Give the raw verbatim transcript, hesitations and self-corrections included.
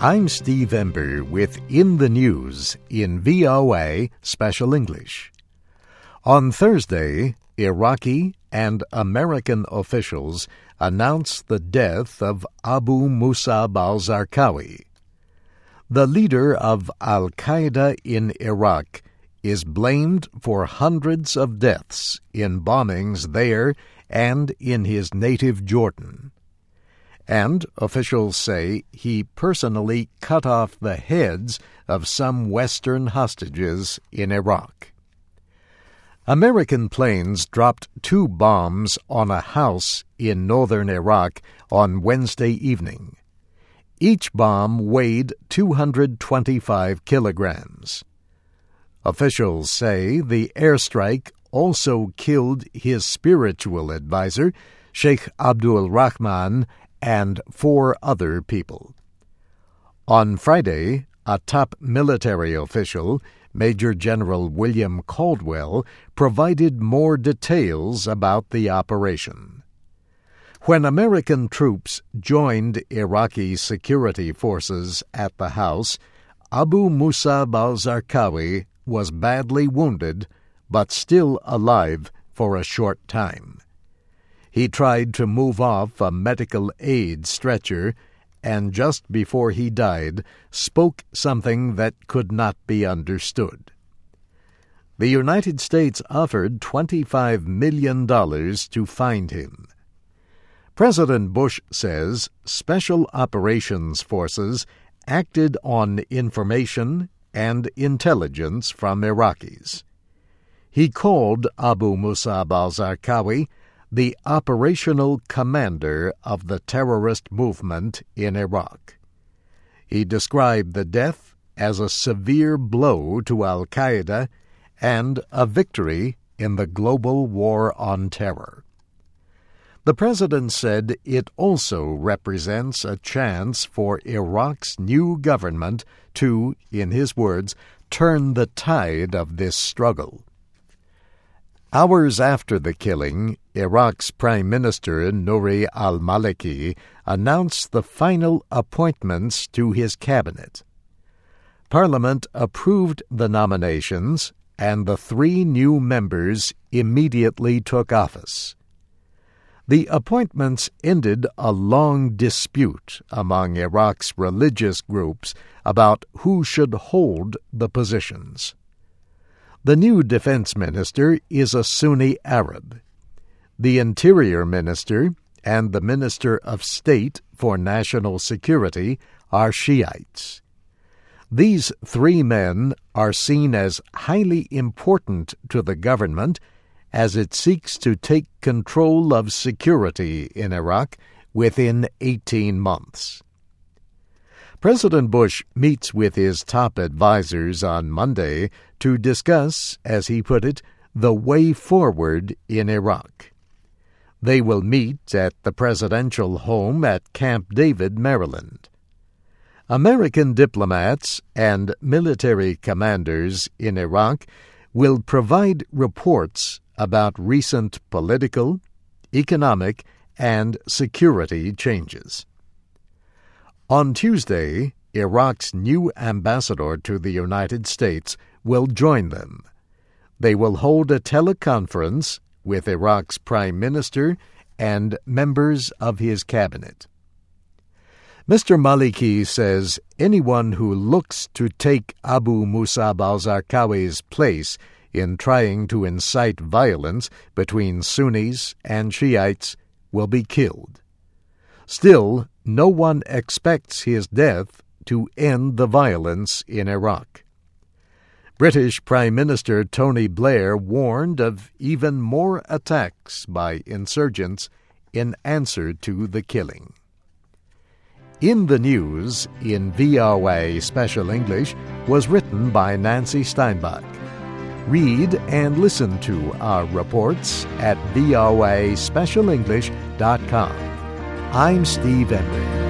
I'm Steve Ember with In the News in V O A Special English. On Thursday, Iraqi and American officials announced the death of Abu Musab al-Zarqawi. The leader of al-Qaeda in Iraq is blamed for hundreds of deaths in bombings there and in his native Jordan. And officials say he personally cut off the heads of some Western hostages in Iraq. American planes dropped two bombs on a house in northern Iraq on Wednesday evening. Each bomb weighed two hundred twenty-five kilograms. Officials say the airstrike also killed his spiritual advisor, Sheikh Abdul Rahman, and four other people. On Friday, a top military official, Major General William Caldwell, provided more details about the operation. When American troops joined Iraqi security forces at the house, Abu Musab al-Zarqawi was badly wounded but still alive for a short time. He tried to move off a medical aid stretcher and just before he died spoke something that could not be understood. The United States offered twenty-five million dollars to find him. President Bush says Special Operations Forces acted on information and intelligence from Iraqis. He called Abu Musab al-Zarqawi the operational commander of the terrorist movement in Iraq. He described the death as a severe blow to al-Qaeda and a victory in the global war on terror. The president said it also represents a chance for Iraq's new government to, in his words, turn the tide of this struggle. Hours after the killing, Iraq's Prime Minister Nouri al-Maliki announced the final appointments to his cabinet. Parliament approved the nominations, and the three new members immediately took office. The appointments ended a long dispute among Iraq's religious groups about who should hold the positions. The new defense minister is a Sunni Arab. The interior minister and the minister of state for national security are Shiites. These three men are seen as highly important to the government as it seeks to take control of security in Iraq within eighteen months. President Bush meets with his top advisers on Monday to discuss, as he put it, the way forward in Iraq. They will meet at the presidential home at Camp David, Maryland. American diplomats and military commanders in Iraq will provide reports about recent political, economic, and security changes. On Tuesday, Iraq's new ambassador to the United States will join them. They will hold a teleconference with Iraq's Prime Minister and members of his cabinet. Mister Maliki says anyone who looks to take Abu Musab al-Zarqawi's place in trying to incite violence between Sunnis and Shiites will be killed. Still, no one expects his death to end the violence in Iraq. British Prime Minister Tony Blair warned of even more attacks by insurgents in answer to the killing. In the News in V O A Special English was written by Nancy Steinbach. Read and listen to our reports at V O A special english dot com. I'm Steve Ember.